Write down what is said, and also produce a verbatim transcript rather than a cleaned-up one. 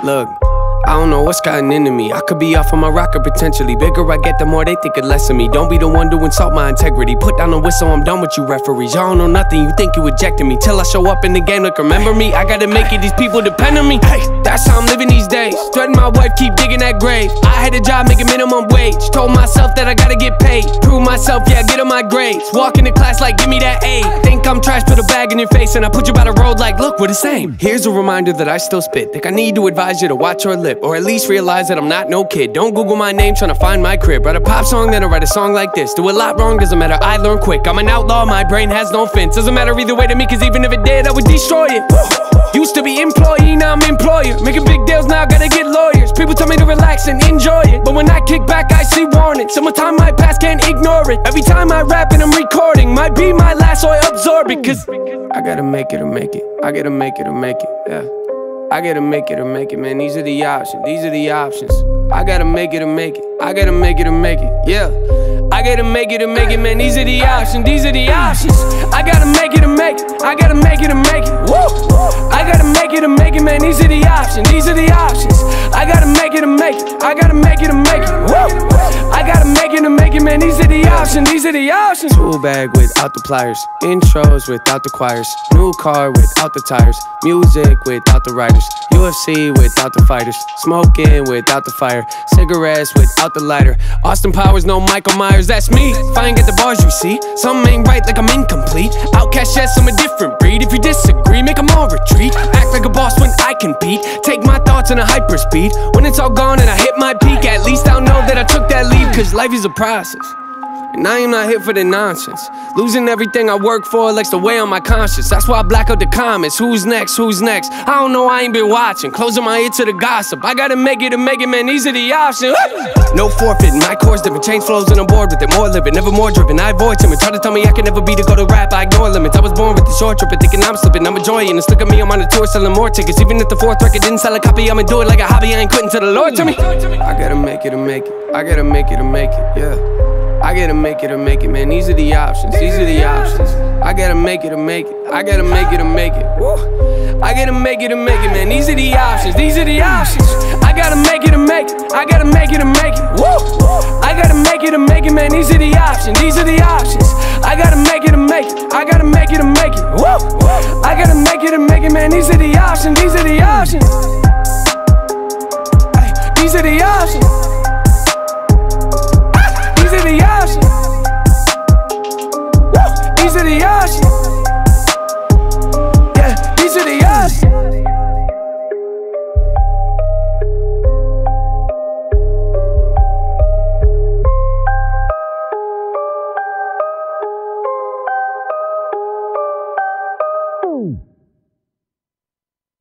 Look, I don't know what's gotten into me. I could be off on my rocker potentially. Bigger I get, the more they think it less of me. Don't be the one to insult my integrity. Put down the whistle, I'm done with you referees. Y'all don't know nothing, you think you ejected me. Till I show up in the game, like remember me. I gotta make it, these people depend on me. Hey, that's how I'm living these days. Threaten my wife, keep digging that grave. I had a job making minimum wage. Told myself that I gotta get paid. Prove myself, yeah, get on my grades. Walk into class like, give me that A. Think I'm trash, put a bag in your face. And I put you by the road like, look, we're the same. Here's a reminder that I still spit. Think I need to advise you to watch your lip, or at least realize that I'm not no kid. Don't Google my name trying to find my crib. Write a pop song, then I write a song like this. Do a lot wrong, doesn't matter, I learn quick. I'm an outlaw, my brain has no fence. Doesn't matter either way to me, cause even if it did, I would destroy it. Used to be employee, now I'm employer. Making big deals, now I gotta get lawyers. People tell me to relax and enjoy it, but when I kick back, I see warning. Summertime might pass, can't ignore it. Every time I rap and I'm recording, might be my last, so I absorb it. Cause I gotta make it or make it. I gotta make it or make it, yeah. I gotta make it or make it, man, these are the options, these are the options. I gotta make it or make it, I gotta make it or make it, yeah. I gotta make it or make it, man, these are the options, these are the options. I gotta make it or make it, I gotta make it or make it, woo. I gotta make it or make it, man, these are the options, these are the options. I gotta make it or make it, I gotta make it or make it, woo. I gotta make it or make it, man, these are the options, these are the options. Tool bag without the pliers, intros without the choirs, new car without the tires, music without the writers, U F C without the fighters, smoking without the fire, cigarettes without the lighter, Austin Powers, no Michael Myers, that's me. If I ain't get the bars you see, something ain't right like I'm incomplete. Outcast, yes, I'm a different breed. If you disagree, make them all retreat. Act like a boss when I compete. Take my thoughts in a hyper speed. When it's all gone and I hit my peak, at least I'll know that I took that leap. Cause life is a process, and I am not here for the nonsense. Losing everything I work for likes to weigh on my conscience. That's why I black out the comments. Who's next? Who's next? I don't know, I ain't been watching. Closing my ear to the gossip. I gotta make it or make it, man, these are the options. No forfeit, my course different. Change flows and I'm bored with it. More living, never more driven. I avoid timid. Try to tell me I can never be the go to rap. I ignore limits. I was born with the short trip and thinking I'm slipping. I'm enjoying this. Look at me, I'm on a tour selling more tickets. Even if the fourth record didn't sell a copy, I'ma do it like a hobby. I ain't quitting till the Lord tell me. I gotta make it or make it. I gotta make it or make it, yeah. I gotta make it or make it, man, these are the options, these are the options. I gotta make it or make it, I gotta make it or make it, woo. I gotta make it or make it, man, these are the options, these are the options. I gotta make it or make it, I gotta make it or make it, woo. I gotta make it or make it, man, these are the options, these are the options. I gotta make it or make it, I gotta make it or make it, woo. I gotta make it or make it, man, these are the options, these are the options. Ay, these are the options. These are the options. These are the options.